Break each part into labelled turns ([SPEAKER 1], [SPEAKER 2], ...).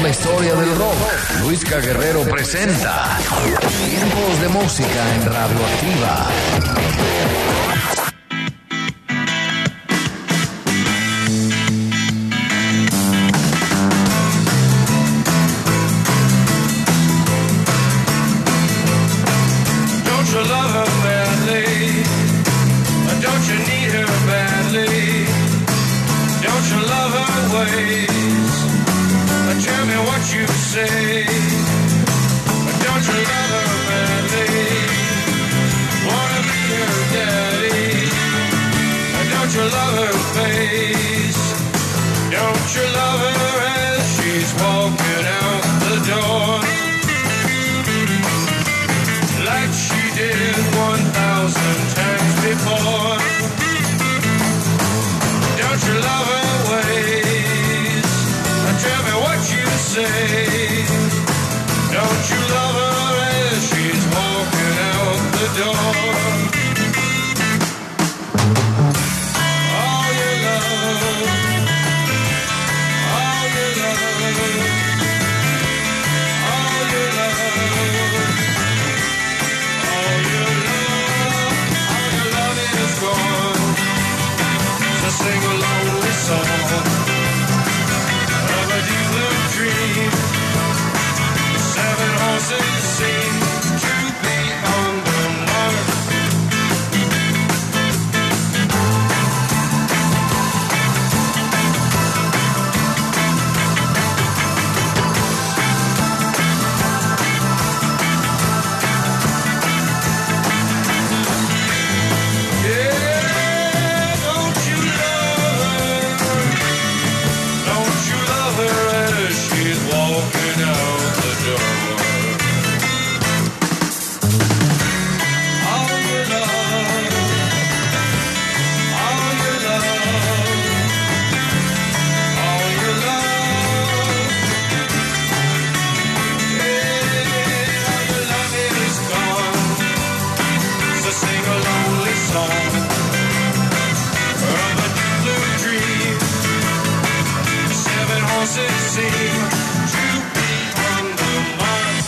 [SPEAKER 1] la historia del rock. Luisca Guerrero presenta Tiempos de Música en Radioactiva.
[SPEAKER 2] Don't you love her badly? Don't you need her badly? Don't you love her ways? Tell me what you say. Don't you love her badly? Wanna be her daddy? Don't you love her face? Don't you love her as she's walking out the door? Like she did 1,000 times before. Don't you love her ways? Tell me what you say. Don't you love her as she's walking out the door? All your love, all your love, all your love, all your love, all your love is gone. So sing a lonely song. Dream. 7 horses seem to be on the mark. Yeah, don't you love her? Don't you love her as she's walking out the door? All your love, all your love, all your love. Yeah, all your love is gone. So sing a lonely song of a deep blue dream. 7 horses seem to be on the mark.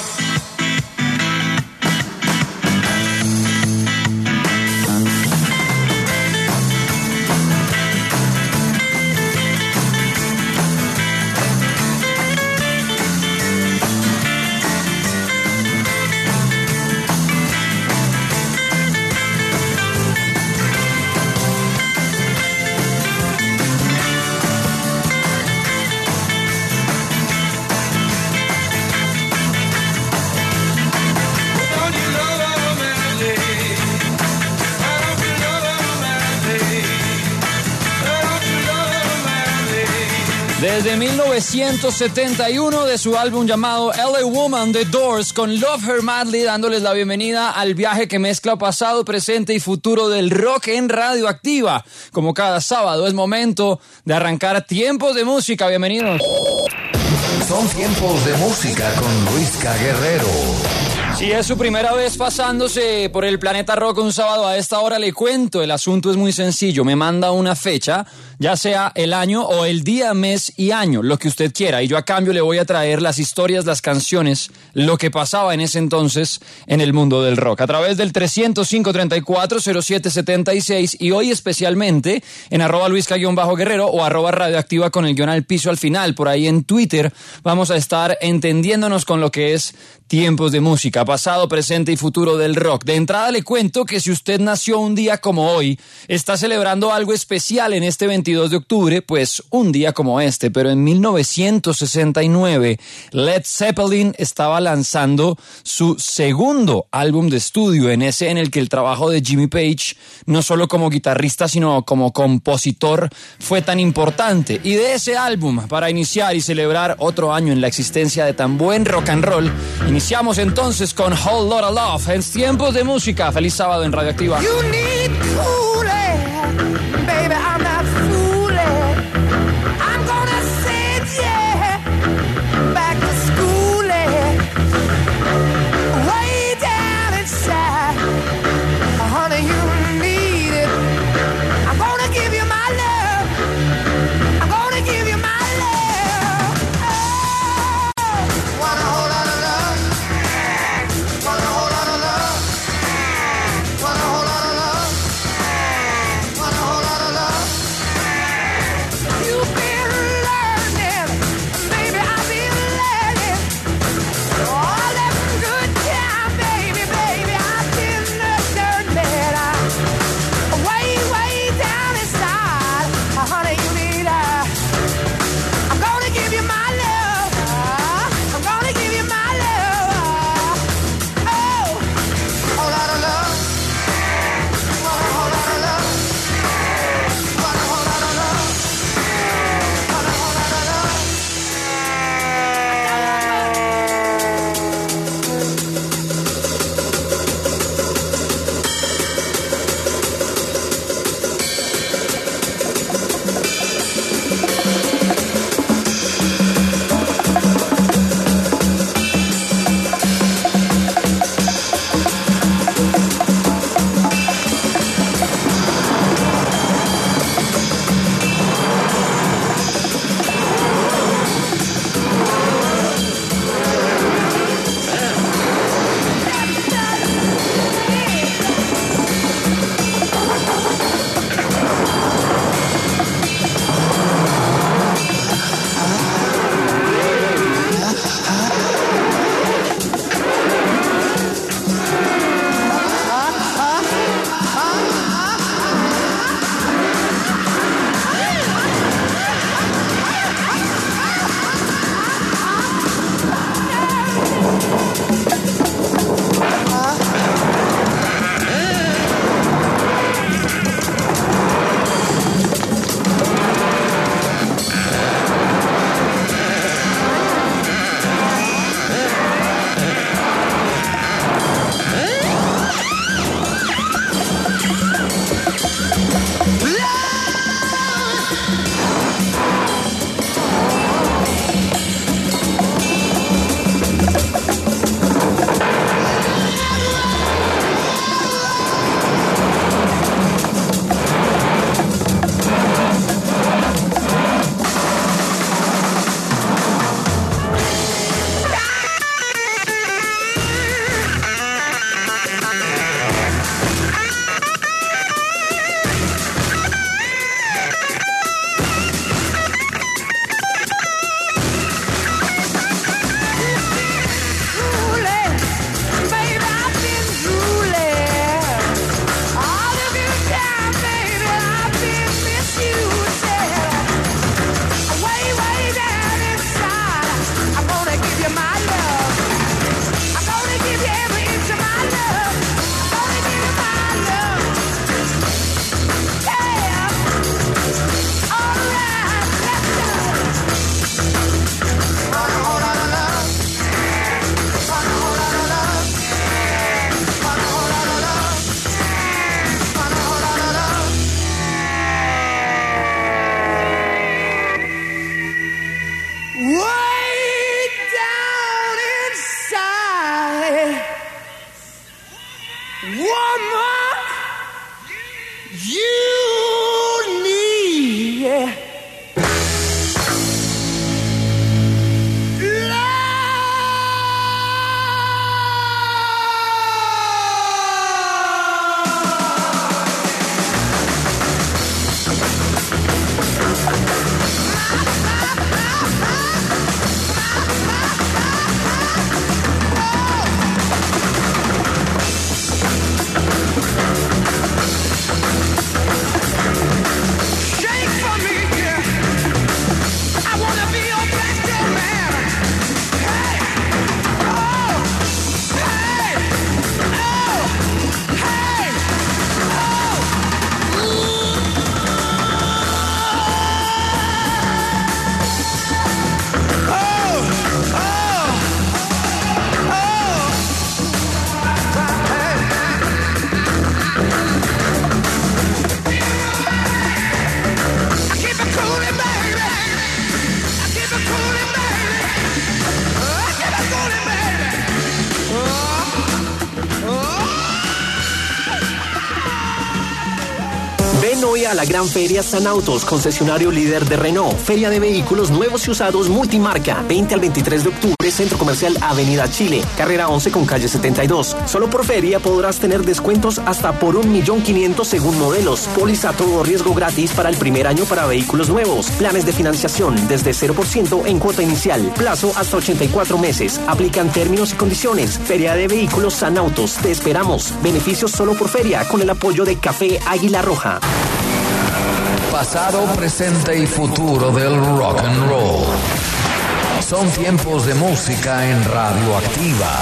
[SPEAKER 2] Don't you love her madly? Don't you love her madly? Don't you love her madly?
[SPEAKER 3] Desde 1971 de su álbum llamado LA Woman, The Doors, con Love Her Madly, dándoles la bienvenida al viaje que mezcla pasado, presente y futuro del rock en Radioactiva. Como cada sábado es momento de arrancar Tiempos de Música. Bienvenidos.
[SPEAKER 1] Son Tiempos de Música con Luisca Guerrero.
[SPEAKER 3] Si es su primera vez pasándose por el Planeta Rock un sábado a esta hora, le cuento, el asunto es muy sencillo. Me manda una fecha, ya sea el año o el día, mes y año, lo que usted quiera. Y yo a cambio le voy a traer las historias, las canciones, lo que pasaba en ese entonces en el mundo del rock. A través del 305-340776 y hoy especialmente en @Luisca_Guerrero o @Radioactiva con el guión al piso al final. Por ahí en Twitter vamos a estar entendiéndonos con lo que es Tiempos de Música, pasado, presente y futuro del rock. De entrada le cuento que si usted nació un día como hoy, está celebrando algo especial en este 22 de octubre, pues un día como este, pero en 1969 Led Zeppelin estaba lanzando su segundo álbum de estudio, en ese en el que el trabajo de Jimmy Page, no solo como guitarrista, sino como compositor, fue tan importante. Y de ese álbum, para iniciar y celebrar otro año en la existencia de tan buen rock and roll, iniciamos entonces con Whole Lotta Love en Tiempos de Música. Feliz sábado en Radioactiva.
[SPEAKER 4] You need cooling, baby, I'm not fooling. I'm gonna send you back to school, way down inside. Honey, you need it. I'm gonna give you my love. I'm gonna give you my love. Oh. you need love.
[SPEAKER 5] Ven hoy a la gran feria San Autos, concesionario líder de Renault. Feria de vehículos nuevos y usados multimarca. 20 al 23 de octubre, Centro Comercial Avenida Chile, carrera 11 con calle 72. Solo por feria podrás tener descuentos hasta por 1.500.000 según modelos. Póliza todo riesgo gratis para el primer año para vehículos nuevos. Planes de financiación desde 0% en cuota inicial. Plazo hasta 84 meses. Aplican términos y condiciones. Feria de vehículos San Autos. Te esperamos. Beneficios solo por feria con el apoyo de Café Águila Roja.
[SPEAKER 1] Pasado, presente y futuro del rock and roll. Son tiempos de música en Radioactiva.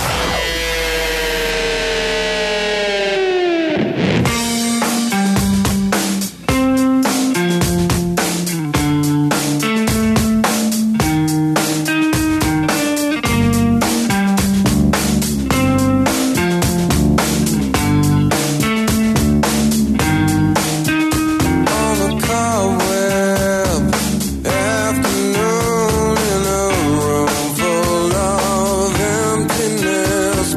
[SPEAKER 2] Afternoon in a room full of emptiness.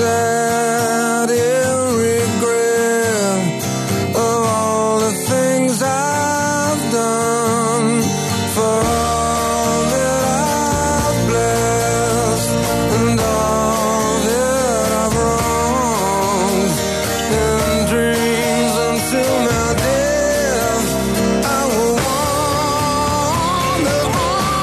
[SPEAKER 2] sad in regret of all the things I've done, for all that I've blessed and all that I've wronged. In dreams until my death, I will wander on.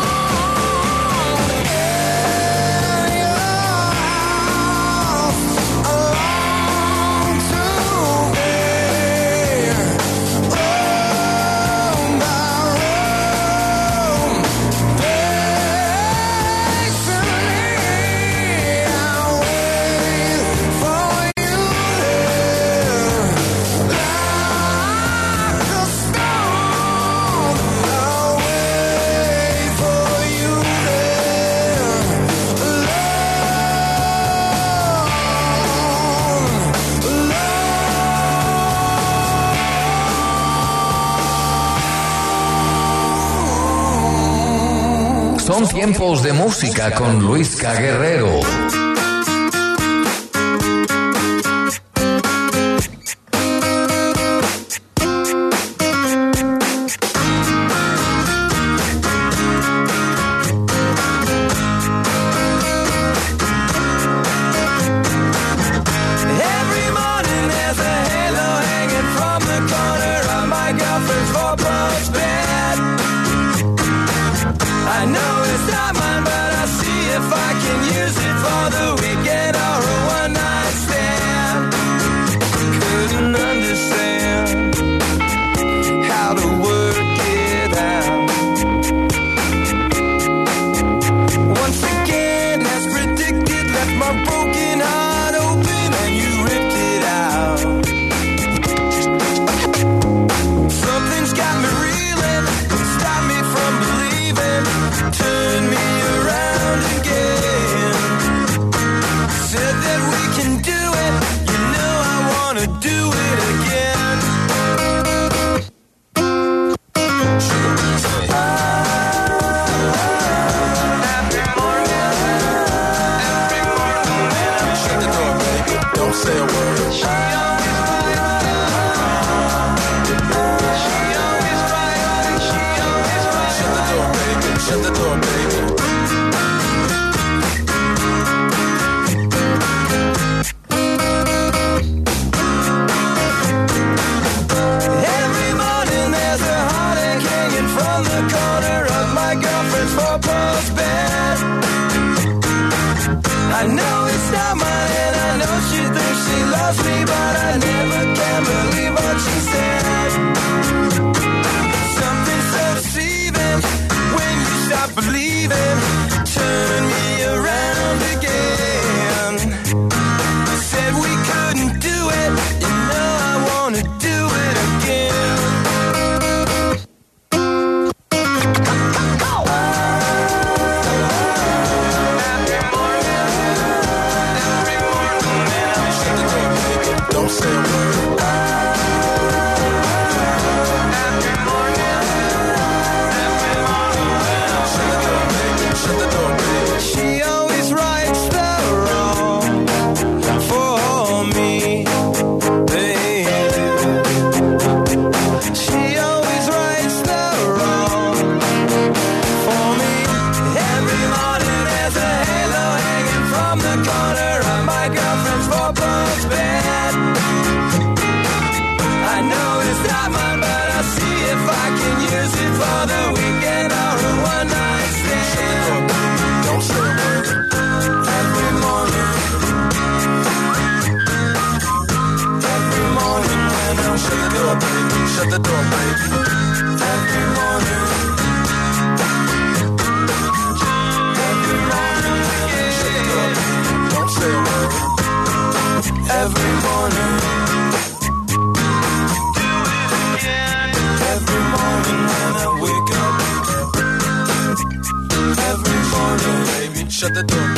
[SPEAKER 1] Son tiempos de música con Luisca Guerrero.
[SPEAKER 2] Every morning there's a halo hanging from the corner of my girlfriend's four-post bed. I know it's not mine, but I'll see if I can use it for the weekend or a one-night stand. Couldn't understand how to work it out. Once again, as predicted, left my broken heart open and you ripped it out. Something's got me reeling, stopped me from believing, turned me around again. Said that we can do it, you know I wanna do it again. Shut the door, baby. Don't say a word. She always right. She always right. She always right. Shut the door, baby. Shut the door, baby. Every morning there's a heartache hanging from the corner of my girlfriend's four-post bed. I know it's not mine and I know she thinks she loves me, but I never can believe what she said. Something so deceiving when you stop believing, turn me around again. Said we couldn't do it, you know I wanna do it again. Shut the door, baby. Don't say a word. Shut the door, baby. She always rights the wrong for me, baby. She always rights the wrong for me. Every morning there's a halo hanging from the corner of my girlfriend's four-post bed. I know it's not mine, but I'll see if I can use it for the weekend or a one-night stand. Don't say a word. Every morning when I'm shut the door, baby. Shut the door, baby. Every morning shut the door, baby. Don't say a word. Every morning every morning when I wake up. Every morning, baby, shut the door.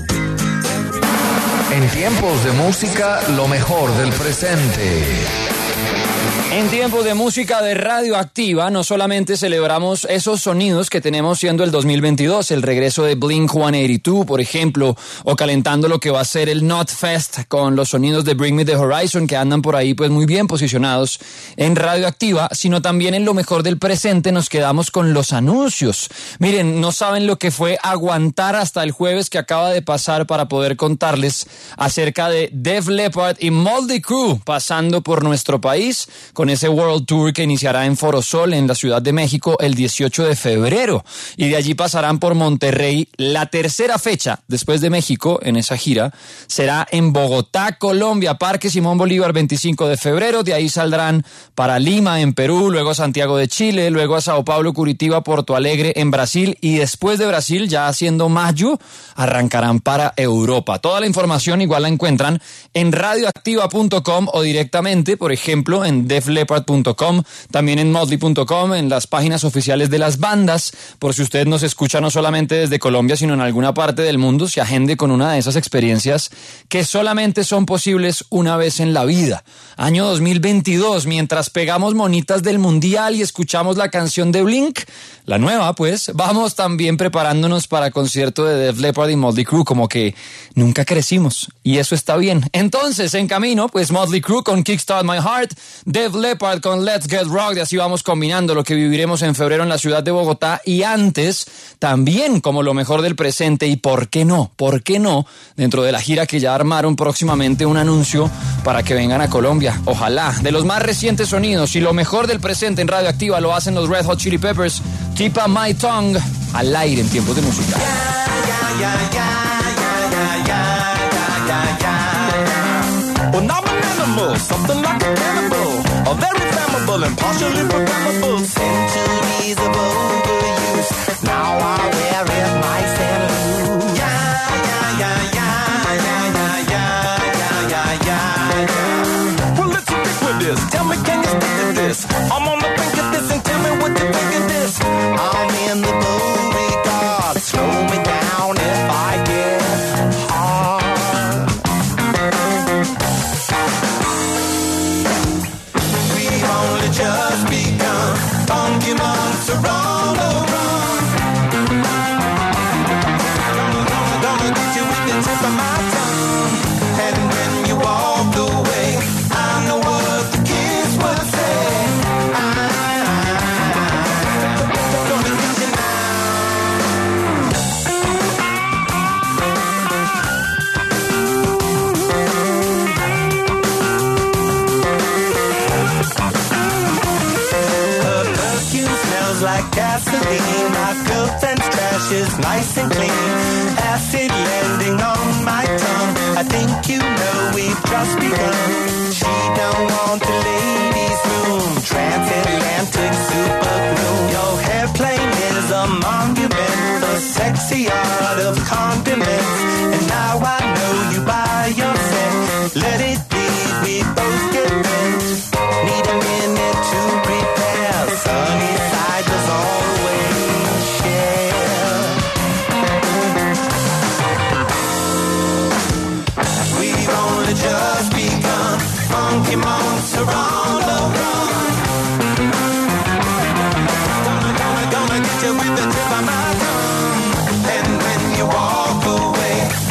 [SPEAKER 1] En tiempos de música, lo mejor del presente.
[SPEAKER 3] En tiempos de música de Radioactiva, no solamente celebramos esos sonidos que tenemos siendo el 2022, el regreso de Blink-182, por ejemplo, o calentando lo que va a ser el Knotfest con los sonidos de Bring Me the Horizon, que andan por ahí pues muy bien posicionados en Radioactiva, sino también en lo mejor del presente nos quedamos con los anuncios. Miren, no saben lo que fue aguantar hasta el jueves que acaba de pasar para poder contarles acerca de Def Leppard y Motley Crue pasando por nuestro país, con ese World Tour que iniciará en Forosol, en la Ciudad de México, el 18 de febrero. Y de allí pasarán por Monterrey. La tercera fecha, después de México, en esa gira, será en Bogotá, Colombia, Parque Simón Bolívar, 25 de febrero. De ahí saldrán para Lima, en Perú, luego a Santiago de Chile, luego a Sao Paulo, Curitiba, Porto Alegre, en Brasil. Y después de Brasil, ya haciendo mayo, arrancarán para Europa. Toda la información igual la encuentran en radioactiva.com o directamente, por ejemplo, en defleppard.com, también en motley.com, en las páginas oficiales de las bandas, por si usted nos escucha no solamente desde Colombia, sino en alguna parte del mundo, se agende con una de esas experiencias que solamente son posibles una vez en la vida. Año 2022, mientras pegamos monitas del Mundial y escuchamos la canción de Blink, la nueva pues, vamos también preparándonos para concierto de Def Leppard y Motley Crue, como que nunca crecimos, y eso está bien. Entonces, en camino, pues Motley Crue con Kickstart My Heart, Def Leppard con Let's Get Rocked, y así vamos combinando lo que viviremos en febrero en la ciudad de Bogotá, y antes también como lo mejor del presente, y ¿por qué no? Dentro de la gira que ya armaron próximamente un anuncio para que vengan a Colombia, ojalá. De los más recientes sonidos y lo mejor del presente en Radioactiva lo hacen los Red Hot Chili Peppers, Tip of My Tongue, al aire en tiempos de música.
[SPEAKER 6] Well, I'm an animal, something like a cannibal, a very flammable and partially programmable. Centuries of overuse, now I wear it nice and loose. Yeah, yeah, yeah, yeah, yeah, yeah, yeah, yeah, yeah, yeah. Well, let's stick with this. Tell me, can you stick to this? I'm on the brink of this, and tell me what you think of this. I'm in the Beauregard, slow me down if I get hard. Just begun, funky months are on the run. Gonna get you with the tip of my tongue. And when you walk away, I know what the kids would say. Gonna get you now. Like gasoline, my girlfriend's trash is nice and clean. Acid landing on my tongue. I think you know we've just begun. She don't want the ladies' room, transatlantic super glue. Your airplane is a monument, the sexy art of condiments. And now I know you buy your scent. Let it be, we both get bent. Need a minute to prepare. Sunny side was always share. We've only just begun. Funky months are on the run. Gonna get you with the tip of my tongue. And when you walk away,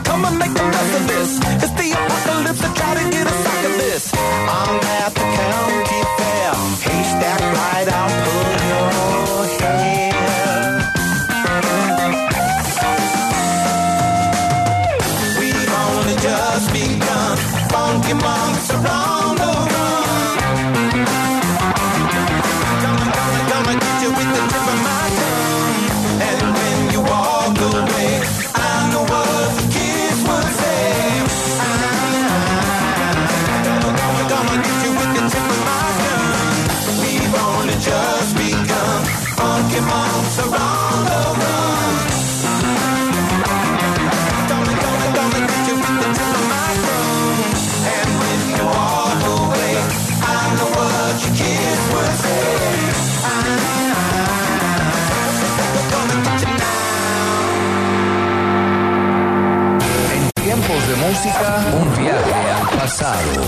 [SPEAKER 6] come and make the best of this. It's the apocalypse, I try to get a sack of this. I'm at the county fair, haystack right, I'll pull your hair. We've only just begun, funky monks around the run. Gonna get you with the tip of my tongue. And when you walk away, I know what the kids would say. Gonna get you with the tip of my tongue. We've only just begun, funky monks around the run. Gonna get you with the tip of my tongue. And when you walk away, I know what your kids would say.
[SPEAKER 1] Tiempos de música, un viaje al pasado.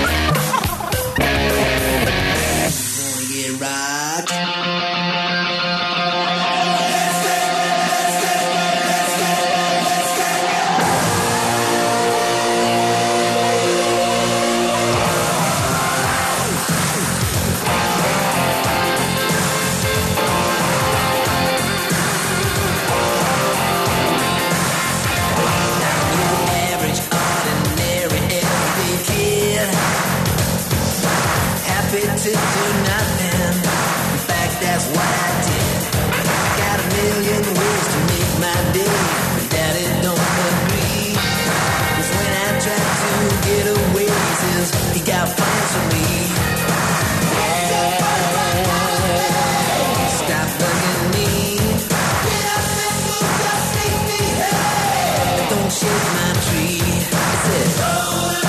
[SPEAKER 7] To do nothing. In fact, that's what I did. Got a million ways to make my day, but daddy don't agree. 'Cause when I tried to get away, he says he got plans for me. Stop bugging me. Get up and move, just take me home. Don't shake my tree. I said,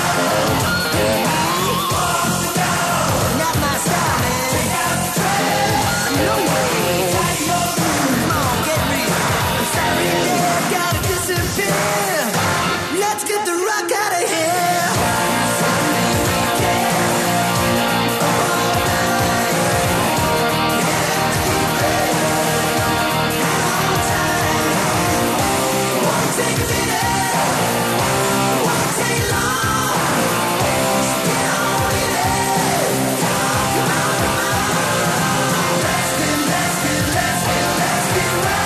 [SPEAKER 7] let's get the rock out of here. Someday we can. All night. All time. Won't take a minute. Won't take long. Just get on with it. Come on, come on. Let's get right.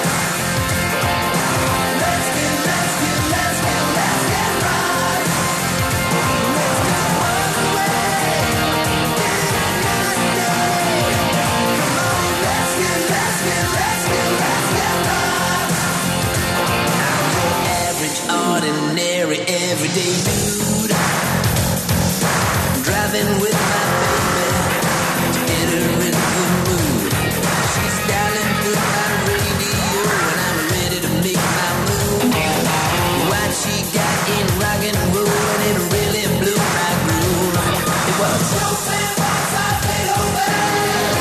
[SPEAKER 7] Ordinary, everyday dude, driving with my baby to get her in the mood. She's dialing through my radio and I'm ready to make my move. What she got in rock and roll and it really blew my groove. It was Chopin, Mozart, Beethoven.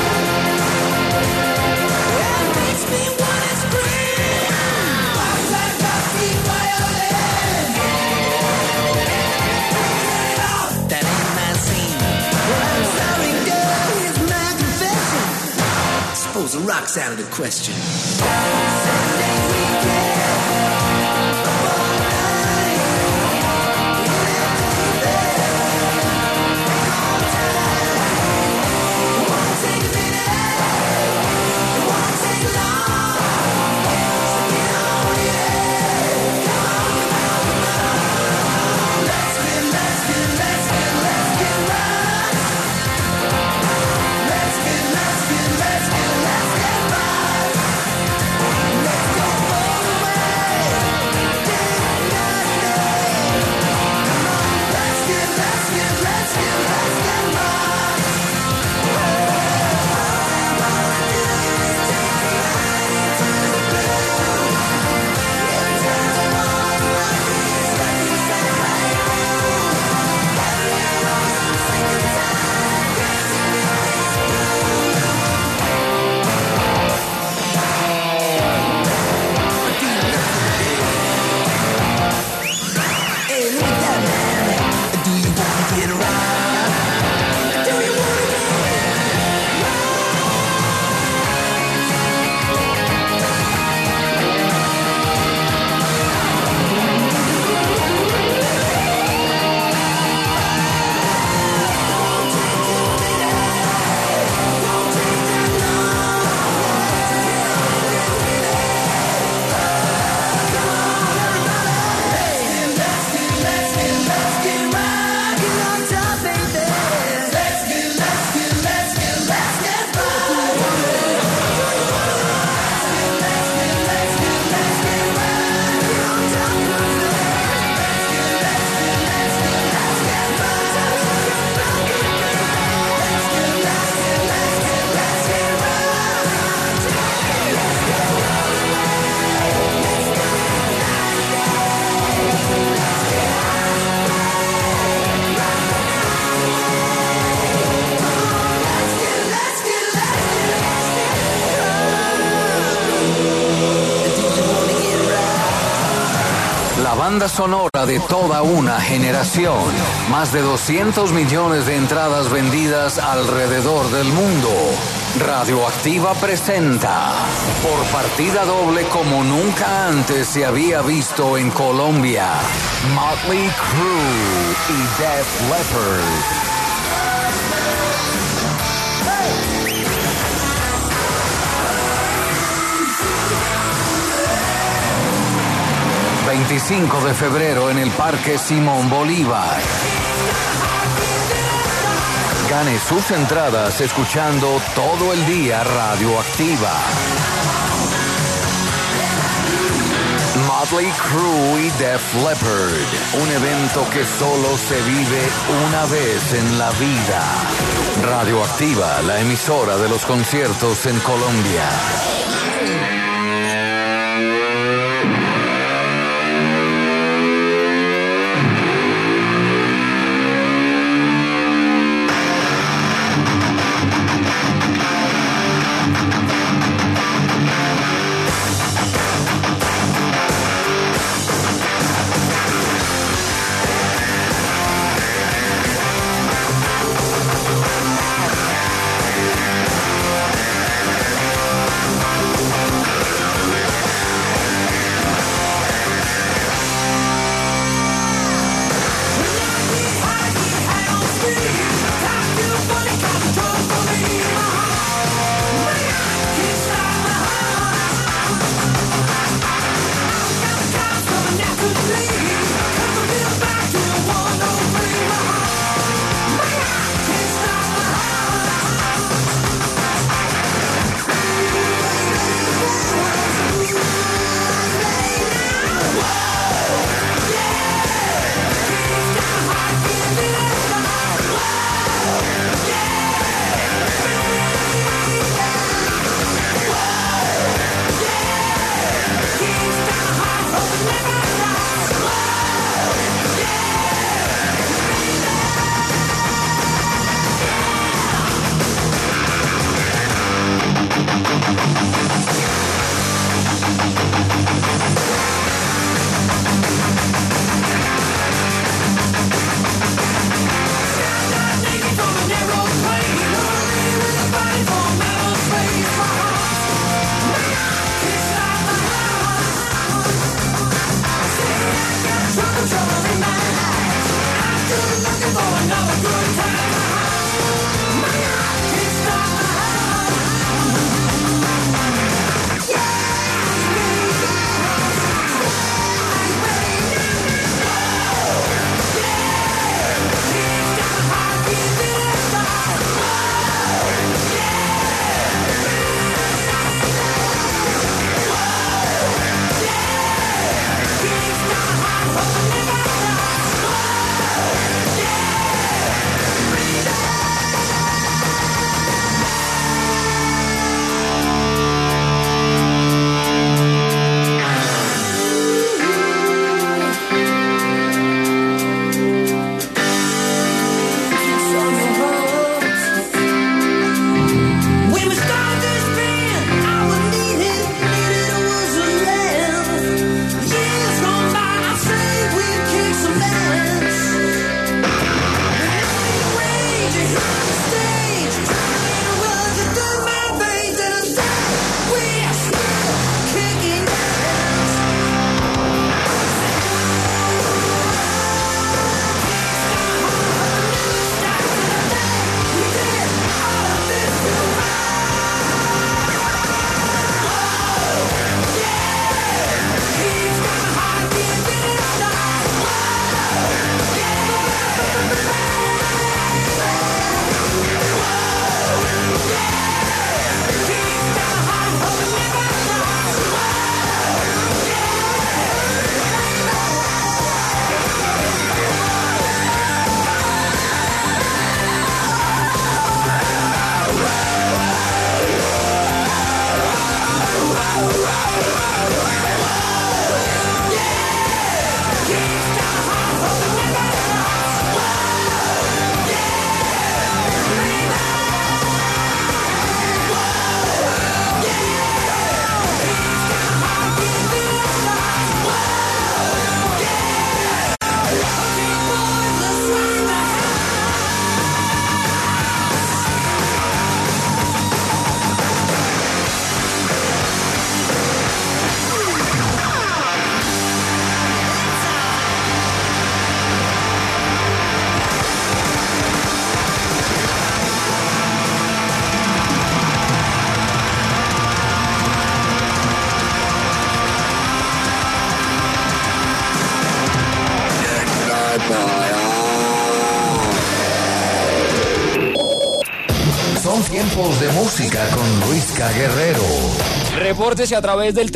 [SPEAKER 7] It makes me wanna scream. Mozart, Tchaikovsky, violin. That ain't my scene. Well, I'm sorry, girl, here's my confession. Suppose the rock's out of the question. Sunday weekend. All night. All time. Won't take a minute. It won't take long. So get on with it. Come on, come on. Let's get right. Let's get right. Let's go all the way.
[SPEAKER 1] banda sonora de toda una generación. Más de 200 millones de entradas vendidas alrededor del mundo. Radioactiva presenta, por partida doble como nunca antes se había visto en Colombia, Motley Crue y Def Leppard. 25 de febrero en el Parque Simón Bolívar. Gane sus entradas escuchando todo el día Radioactiva. Motley Crue y Def Leppard, un evento que solo se vive una vez en la vida. Radioactiva, la emisora de los conciertos en Colombia. Son tiempos de música con Luisca Guerrero.
[SPEAKER 3] Repórtese a través del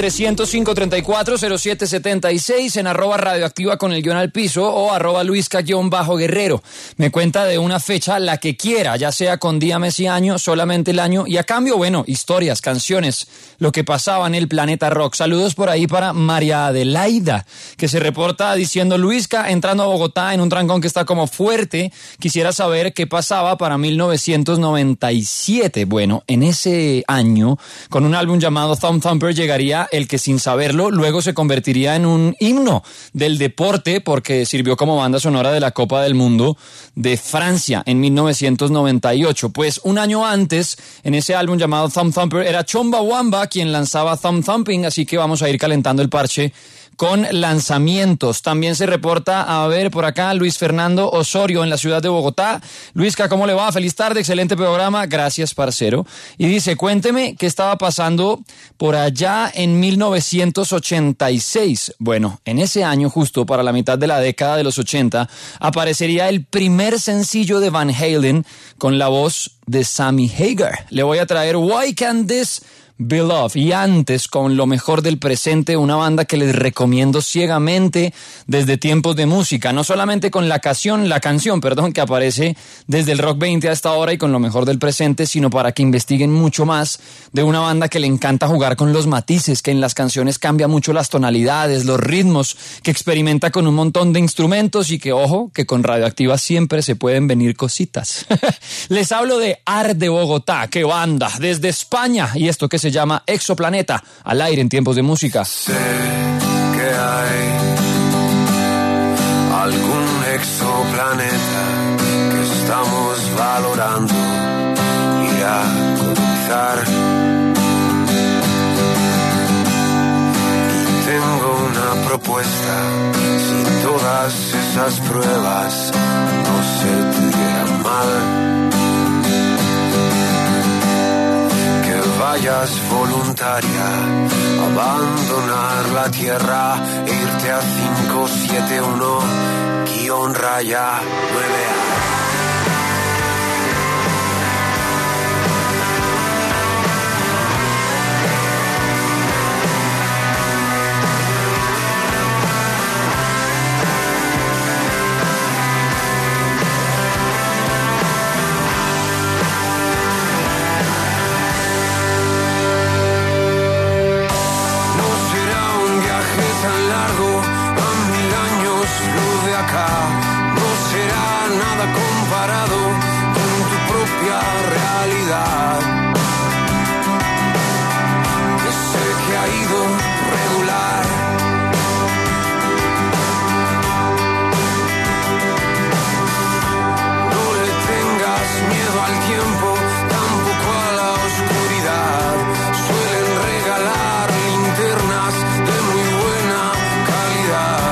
[SPEAKER 3] 305-340776 en @radioactiva con el guión al piso o @Luisca_Guerrero. Me cuenta de una fecha, la que quiera, ya sea con día, mes y año, solamente el año, y a cambio, bueno, historias, canciones, lo que pasaba en el planeta rock. Saludos por ahí para María Adelaida, que se reporta diciendo: Luisca, entrando a Bogotá en un trancón que está como fuerte, quisiera saber qué pasaba para 1997. Bueno, en ese año, con un álbum llamado Thumb Thumper, llegaría el que, sin saberlo, luego se convertiría en un himno del deporte porque sirvió como banda sonora de la Copa del Mundo de Francia en 1998. Pues un año antes, en ese álbum llamado Thumb Thumper, era Chumbawamba quien lanzaba Thumb Thumping, así que vamos a ir calentando el parche con lanzamientos. También se reporta, a ver, por acá, Luis Fernando Osorio en la ciudad de Bogotá. Luisca, ¿cómo le va? Feliz tarde, excelente programa. Gracias, parcero. Y dice, cuénteme qué estaba pasando por allá en 1986. Bueno, en ese año, justo para la mitad de la década de los 80, aparecería el primer sencillo de Van Halen con la voz de Sammy Hagar. Le voy a traer Why Can't This Be Love. Y antes, con lo mejor del presente, una banda que les recomiendo ciegamente desde tiempos de música, no solamente con la canción, que aparece desde el Rock 20 a esta hora y con lo mejor del presente, sino para que investiguen mucho más de una banda que le encanta jugar con los matices, que en las canciones cambia mucho las tonalidades, los ritmos, que experimenta con un montón de instrumentos y que, ojo, que con Radioactiva siempre se pueden venir cositas. Les hablo de Art de Bogotá, qué banda, desde España, y esto que se llama Exoplaneta, al aire en tiempos de música.
[SPEAKER 2] Sé que hay algún exoplaneta que estamos valorando ir a colonizar. Y tengo una propuesta: si todas esas pruebas no se te dieran mal, vayas voluntaria, abandonar la tierra e irte a 571-9A. No será nada comparado con tu propia realidad, que sé que ha ido regular. No le tengas miedo al tiempo, tampoco a la oscuridad. Suelen regalar linternas de muy buena calidad.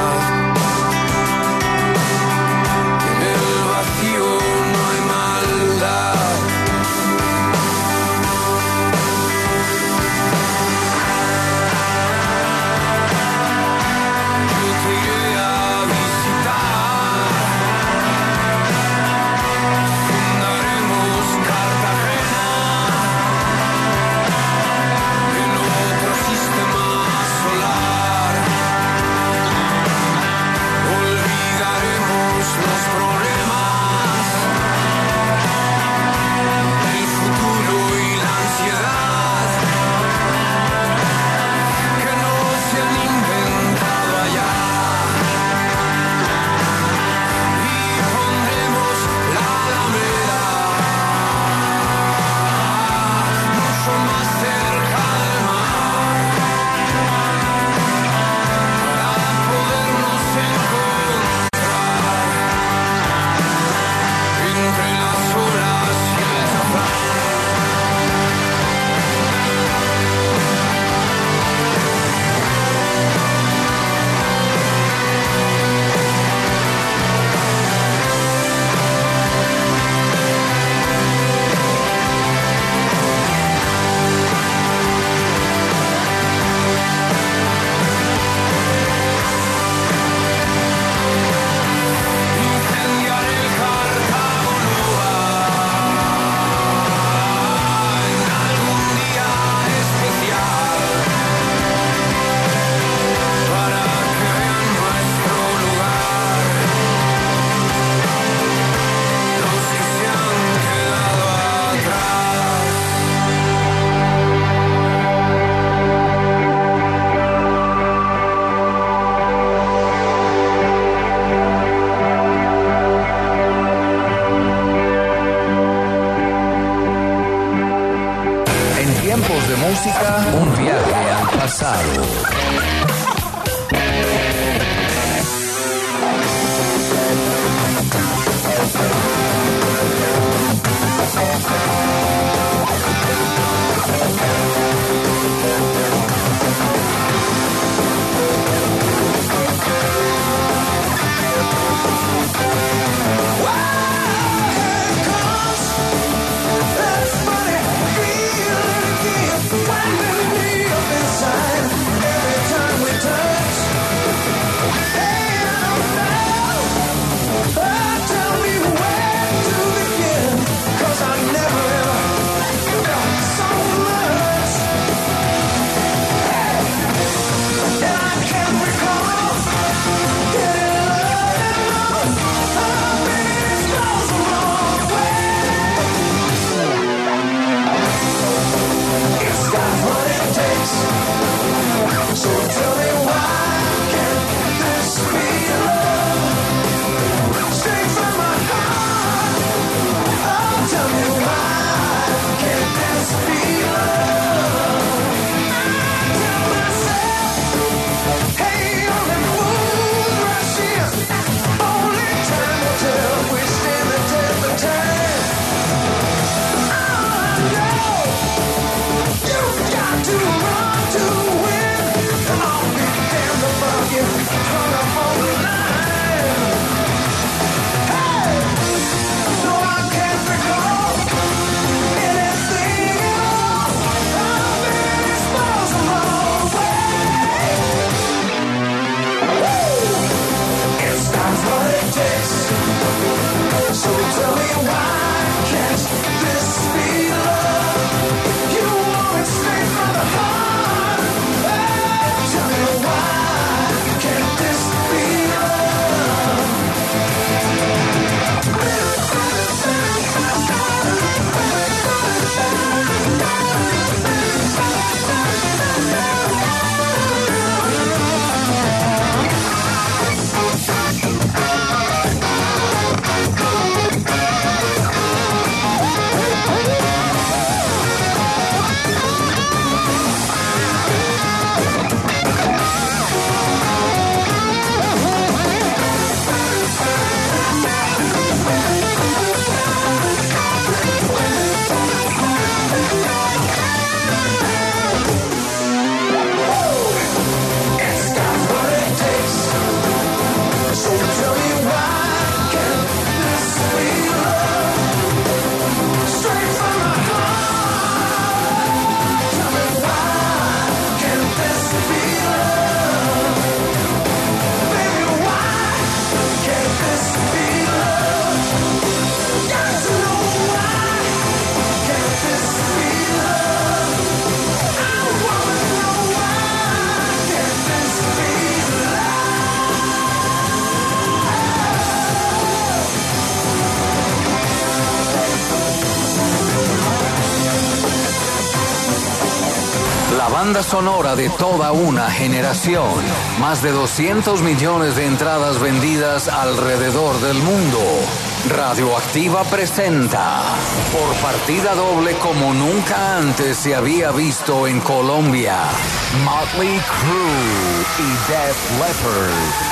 [SPEAKER 1] banda sonora de toda una generación. Más de 200 millones de entradas vendidas alrededor del mundo. Radioactiva presenta, por partida doble como nunca antes se había visto en Colombia, Motley Crue y Def Leppard.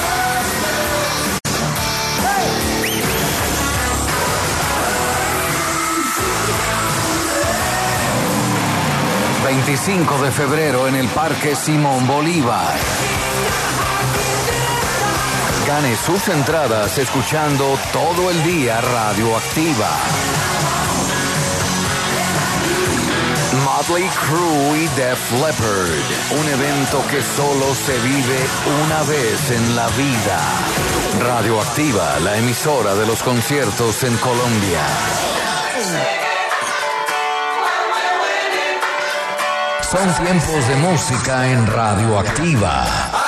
[SPEAKER 1] 25 de febrero en el Parque Simón Bolívar. Gane sus entradas escuchando todo el día Radioactiva. Motley Crue y Def Leppard, un evento que solo se vive una vez en la vida. Radioactiva, la emisora de los conciertos en Colombia. Son tiempos de música en Radioactiva.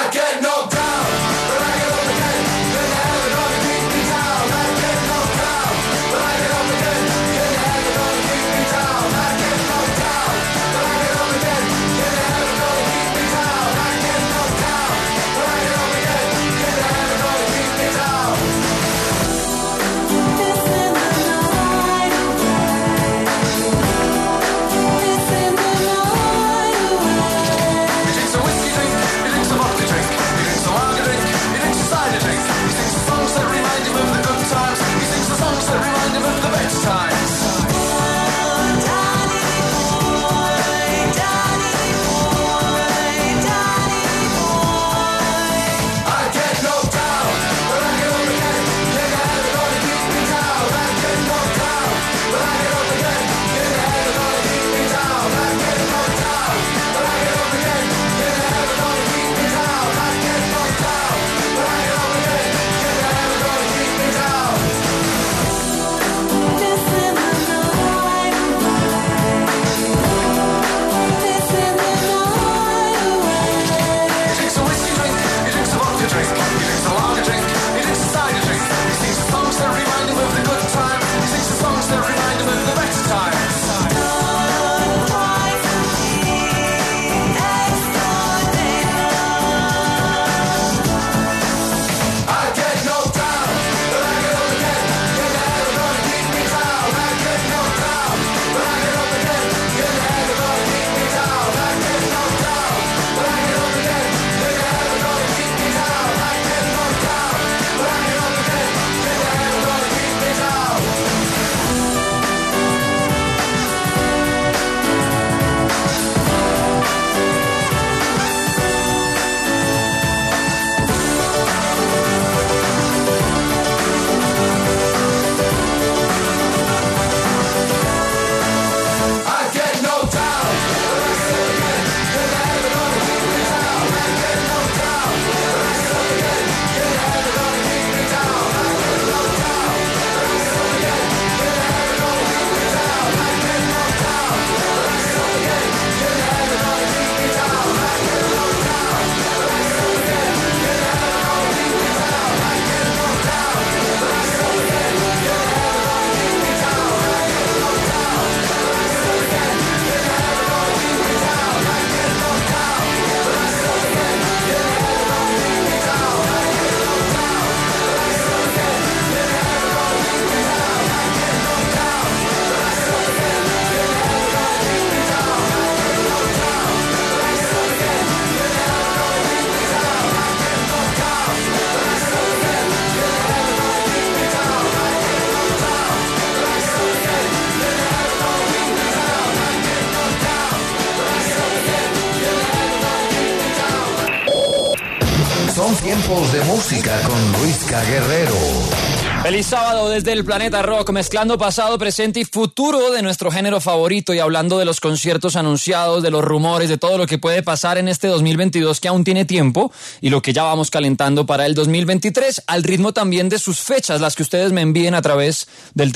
[SPEAKER 1] Son tiempos de música con Luisca Guerrero.
[SPEAKER 3] Feliz sábado desde el Planeta Rock, mezclando pasado, presente y futuro de nuestro género favorito y hablando de los conciertos anunciados, de los rumores, de todo lo que puede pasar en este 2022 que aún tiene tiempo y lo que ya vamos calentando para el 2023, al ritmo también de sus fechas, las que ustedes me envíen a través del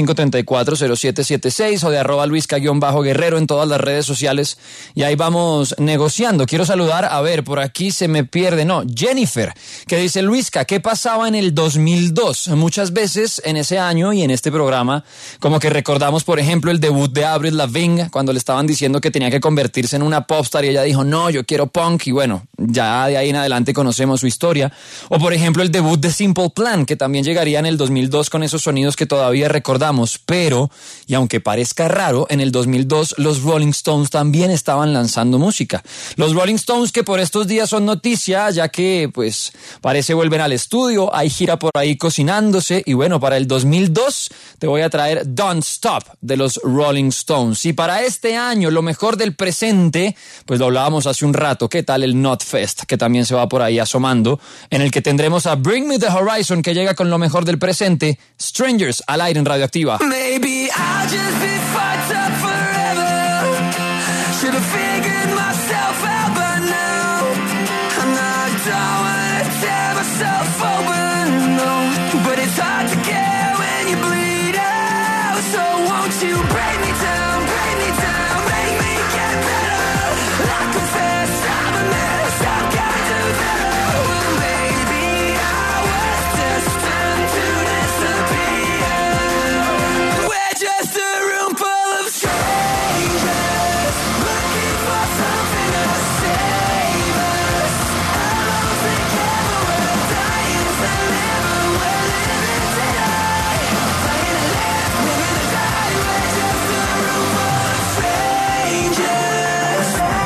[SPEAKER 3] 305-340776 o de @Luisca_Guerrero en todas las redes sociales y ahí vamos negociando. Quiero saludar, a ver, por aquí se me pierde, Jennifer, que dice: Luisca, ¿qué pasaba en el 2002? muchas veces en ese año y en este programa, como que recordamos, por ejemplo, el debut de Avril Lavigne, cuando le estaban diciendo que tenía que convertirse en una popstar y ella dijo, no, yo quiero punk, y bueno, ya de ahí en adelante conocemos su historia. O por ejemplo, el debut de Simple Plan, que también llegaría en el 2002 con esos sonidos que todavía recordamos, pero, y aunque parezca raro, en el 2002 los Rolling Stones también estaban lanzando música. Los Rolling Stones que por estos días son noticia, ya que pues parece vuelven al estudio, hay gira por ahí cocinándose, y bueno, para el 2002 te voy a traer Don't Stop de los Rolling Stones. Y para este año, lo mejor del presente, pues lo hablábamos hace un rato, ¿qué tal el Notfest? Que también se va por ahí asomando, en el que tendremos a Bring Me the Horizon, que llega con lo mejor del presente, Strangers, al aire en Radioactiva.
[SPEAKER 4] Maybe I'll just be fucked up forever. Should have figured myself out by now. And I don't wanna tear myself open, no. But it's hard to get when you bleed out. So won't you break me down, make me get better. I confess I'm a mess, I've got to do better. Well, maybe I was destined to disappear. We're just a room full of strangers, looking for something to save us. Alone together, we're dying to live, we're living today. Dying to live, living to die. We're just a room full of strangers.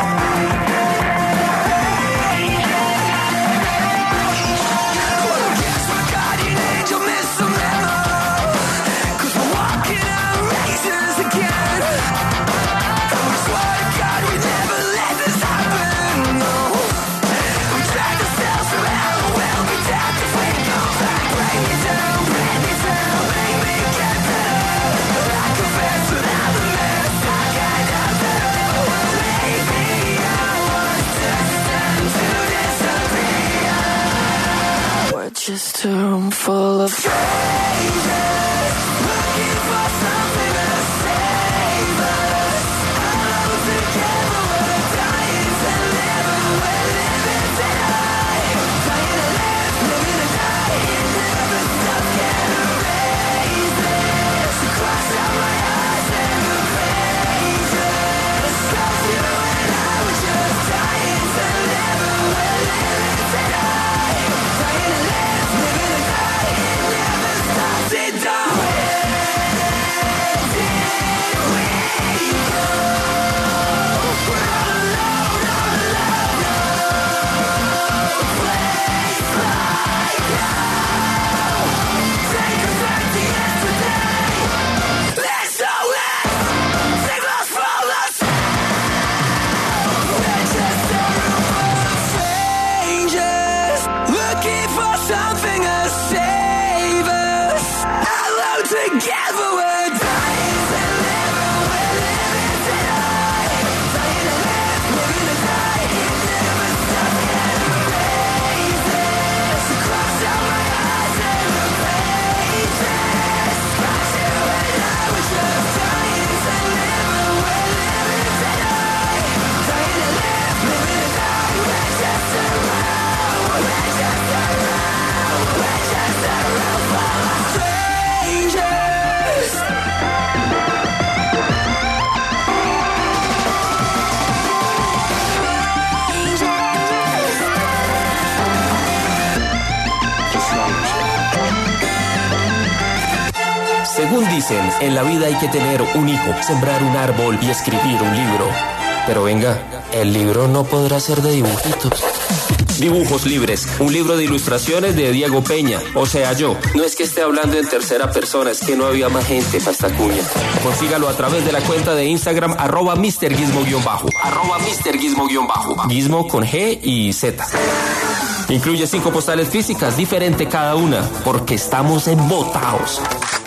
[SPEAKER 4] Well, guess my guardian angel missed the memo, 'cause we're walking on razors again. And we swear to God we never let this happen, no. We tried to sell some hell, we'll be dead if we go back. Break me down, make me get better. I confess that I'm a mess, I got to better. Maybe I was destined to disappear. We're just a room full of strangers, looking for something to save us. Alone together, we're dying to live, we're living today. Dying to live, living to die. It never stops, can't erase this. Cross out my eyes and erase this. Cause you and I were just dying to live, we're living today. Dying to live, living to die. It never stops, it don't. Where did we go? We're all alone, no place like home. Take us back to yesterday. Let's all live, save us from us. We're just a room full of strangers, looking for something to save us. Alone together, we're dying to live, we're living today. Dying to live, living to die. It never stops, can't erase this. Cross out my eyes and erase this. Cause you and I were just dying to live, we're living today. Dying to live, living to die. We're just a room, we're just a room, we're just a room full of strangers.
[SPEAKER 5] Según dicen, en la vida hay que tener un hijo, sembrar un árbol y escribir un libro. Pero venga, el libro no podrá ser de dibujitos. Dibujos Libres, un libro de ilustraciones de Diego Peña, o sea yo. No es que esté hablando en tercera persona, es que no había más gente para esta cuña. Consígalo a través de la cuenta de Instagram @MrGizmo_, @MrGizmo_, Gizmo con G y Z. Incluye 5 postales físicas, diferente cada una, porque estamos embotados.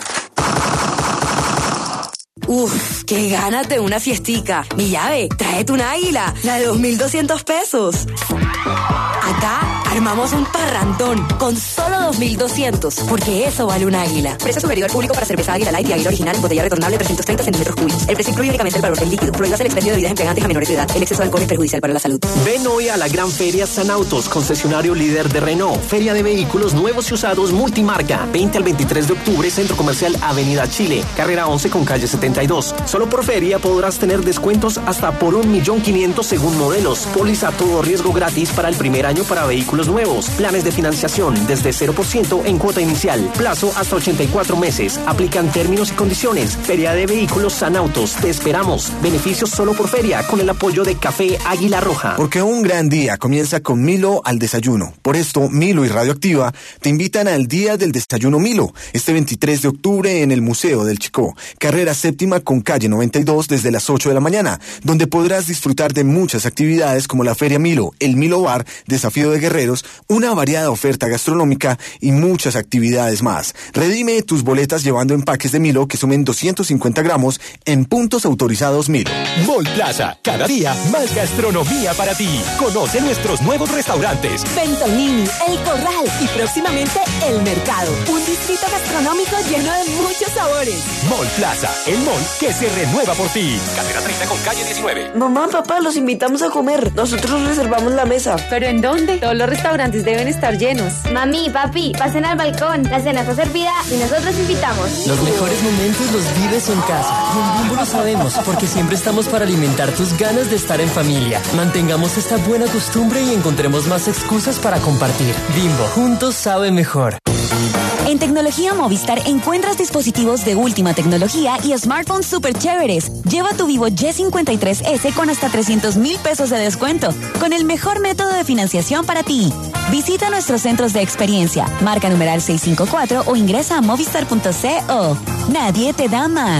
[SPEAKER 8] Uf, qué ganas de una fiestica. Mi llave, tráete una águila, la de 2.200 pesos. Acá Armamos un parrandón con solo 2.200, porque eso vale un águila. Precio sugerido al público para cerveza Águila Light y Águila Original en botella retornable 330 centímetros cúbicos. El precio incluye únicamente el valor del líquido. Prohíbas el expendio de bebidas embriagantes a menores de edad. El exceso de alcohol es perjudicial para la salud.
[SPEAKER 5] Ven hoy a la Gran Feria San Autos, concesionario líder de Renault. Feria de vehículos nuevos y usados multimarca. 20 al 23 de octubre, Centro Comercial Avenida Chile. Carrera 11 con calle 72. Solo por feria podrás tener descuentos hasta por 1.500.000 según modelos. Póliza todo riesgo gratis para el primer año para vehículos nuevos. Planes de financiación desde 0% en cuota inicial. Plazo hasta 84 meses. Aplican términos y condiciones. Feria de vehículos San Autos. Te esperamos. Beneficios solo por feria con el apoyo de Café Águila Roja.
[SPEAKER 9] Porque un gran día comienza con Milo al desayuno. Por esto, Milo y Radioactiva te invitan al Día del Desayuno Milo, este 23 de octubre en el Museo del Chicó, carrera séptima con calle 92 desde las 8 de la mañana, donde podrás disfrutar de muchas actividades como la Feria Milo, el Milo Bar, Desafío de Guerreros, una variada oferta gastronómica y muchas actividades más. Redime tus boletas llevando empaques de Milo que sumen 250 gramos en puntos autorizados Milo.
[SPEAKER 10] Mall Plaza, cada día más gastronomía para ti. Conoce nuestros nuevos restaurantes.
[SPEAKER 11] Ventolini, El Corral y próximamente El Mercado. Un distrito gastronómico lleno de muchos sabores.
[SPEAKER 10] Mall Plaza, el mall que se renueva por ti. Carrera 30 con calle 19.
[SPEAKER 12] Mamá, papá, los invitamos a comer. Nosotros reservamos la mesa.
[SPEAKER 13] ¿Pero en dónde? Todos los restaurantes deben estar llenos.
[SPEAKER 14] Mami, papi, pasen al balcón. La cena está servida y nosotros invitamos.
[SPEAKER 15] Los mejores momentos los vives en casa. Y en Bimbo lo sabemos, porque siempre estamos para alimentar tus ganas de estar en familia. Mantengamos esta buena costumbre y encontremos más excusas para compartir. Bimbo, juntos sabe mejor.
[SPEAKER 11] En Tecnología Movistar encuentras dispositivos de última tecnología y smartphones súper chéveres. Lleva tu Vivo Y53S con hasta 300,000 pesos de descuento, con el mejor método de financiación para ti. Visita nuestros centros de experiencia, marca numeral 654 o ingresa a movistar.co. Nadie te da más.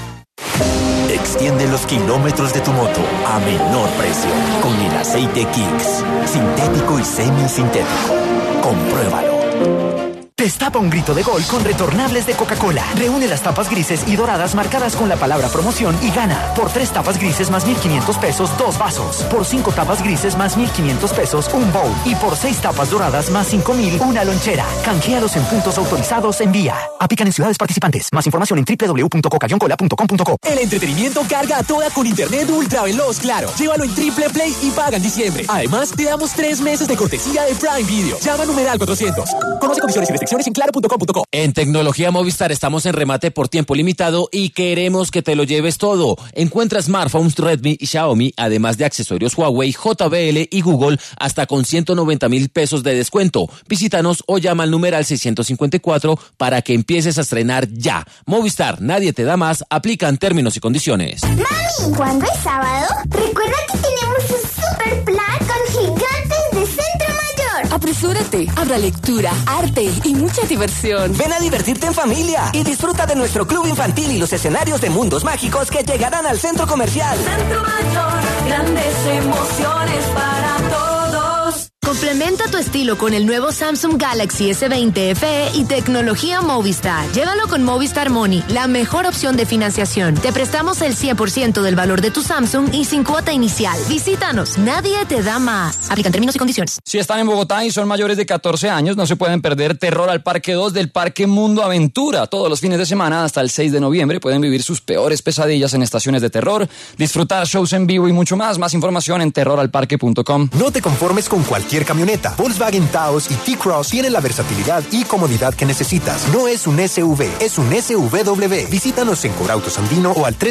[SPEAKER 16] Extiende los kilómetros de tu moto a menor precio con el aceite Kicks, sintético y semisintético. Compruébalo.
[SPEAKER 17] Destapa un grito de gol con retornables de Coca-Cola. Reúne las tapas grises y doradas marcadas con la palabra promoción y gana. Por 3 tapas grises más 1.500 pesos, 2 vasos. Por 5 tapas grises más 1.500 pesos, un bowl. Y por 6 tapas doradas más 5.000, una lonchera. Canjealos en puntos autorizados en Vía. Aplican en ciudades participantes. Más información en www.coca-cola.com.co.
[SPEAKER 10] El entretenimiento carga a toda con internet ultra veloz, claro. Llévalo en Triple Play y paga en diciembre. Además, te damos 3 meses de cortesía de Prime Video. Llama numeral 400. Conoce condiciones y restricciones en claro.com.co.
[SPEAKER 18] En Tecnología Movistar estamos en remate por tiempo limitado y queremos que te lo lleves todo. Encuentra smartphones Redmi y Xiaomi, además de accesorios Huawei, JBL y Google, hasta con 190,000 pesos de descuento. Visítanos o llama al numeral 654 para que empieces a estrenar ya. Movistar, nadie te da más, aplican términos y condiciones.
[SPEAKER 14] Mami, ¿cuándo es sábado? Recuerda que tenemos un super plan con gigantes de Centro Mayor.
[SPEAKER 11] Apresúrate, habrá lectura, arte y mucha diversión.
[SPEAKER 19] Ven a divertirte en familia y disfruta de nuestro club infantil y los escenarios de mundos mágicos que llegarán al centro comercial.
[SPEAKER 11] Centro Mayor, grandes emociones para todos.
[SPEAKER 20] Complementa tu estilo con el nuevo Samsung Galaxy S20 FE y tecnología Movistar. Llévalo con Movistar Money, la mejor opción de financiación. Te prestamos el 100% del valor de tu Samsung y sin cuota inicial. Visítanos, nadie te da más. Aplican términos y condiciones.
[SPEAKER 3] Si están en Bogotá y son mayores de 14 años, no se pueden perder Terror al Parque 2 del Parque Mundo Aventura. Todos los fines de semana hasta el 6 de noviembre pueden vivir sus peores pesadillas en estaciones de terror, disfrutar shows en vivo y mucho más. Más información en terroralparque.com.
[SPEAKER 21] No te conformes con cualquier camioneta. Volkswagen Taos y T-Cross tienen la versatilidad y comodidad que necesitas. No es un SUV, es un SUVW. Visítanos en Corautos Andino o al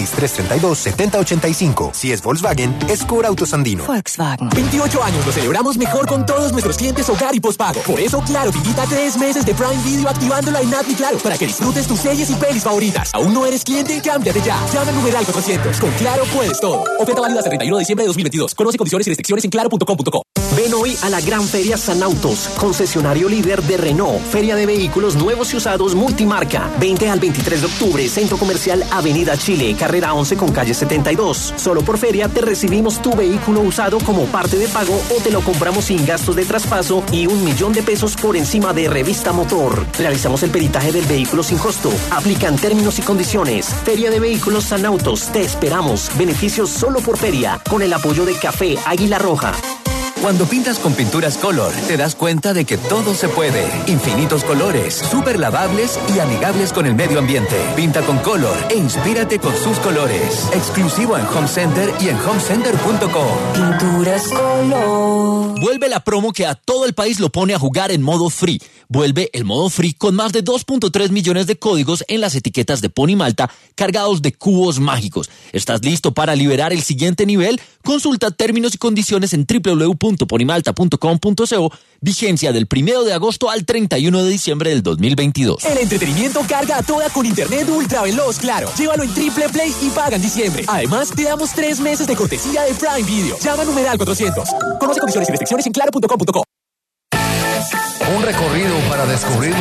[SPEAKER 21] 316-332-7085. Si es Volkswagen, es Corautos Andino.
[SPEAKER 11] Volkswagen.
[SPEAKER 10] 28 años lo celebramos mejor con todos nuestros clientes hogar y pospago. Por eso, Claro te invita a 3 meses de Prime Video activándola en App y Claro para que disfrutes tus series y pelis favoritas. ¿Aún no eres cliente? Cámbiate ya. Llama al numeral 400. Con Claro puedes todo. Oferta válida hasta el 31 de diciembre de 2022. Conoce condiciones y restricciones en claro.com.co.
[SPEAKER 5] Ven hoy a la Gran Feria San Autos, concesionario líder de Renault, feria de vehículos nuevos y usados multimarca, 20 al 23 de octubre, Centro Comercial Avenida Chile, carrera 11 con calle 72. Solo por feria te recibimos tu vehículo usado como parte de pago o te lo compramos sin gastos de traspaso y 1.000.000 de pesos por encima de revista motor. Realizamos el peritaje del vehículo sin costo. Aplican términos y condiciones. Feria de Vehículos San Autos, te esperamos. Beneficios solo por feria, con el apoyo de Café Águila Roja.
[SPEAKER 6] Cuando pintas con pinturas Color, te das cuenta de que todo se puede. Infinitos colores, súper lavables y amigables con el medio ambiente. Pinta con Color e inspírate con sus colores. Exclusivo en Home Center y en homecenter.com.
[SPEAKER 11] Pinturas Color.
[SPEAKER 18] Vuelve la promo que a todo el país lo pone a jugar en modo free. Vuelve el modo free con más de 2.3 millones de códigos en las etiquetas de Pony Malta cargados de cubos mágicos. ¿Estás listo para liberar el siguiente nivel? Consulta términos y condiciones en www.ponymalta.com.co. Vigencia del 1 de agosto al 31 de diciembre del 2022.
[SPEAKER 10] El entretenimiento carga a toda con internet ultra veloz, Claro. Llévalo en Triple Play y paga en diciembre. Además, te damos 3 meses de cortesía de Prime Video. Llama numeral 400. Conoce condiciones y restricciones en claro.com.co.
[SPEAKER 1] Un recorrido para descubrir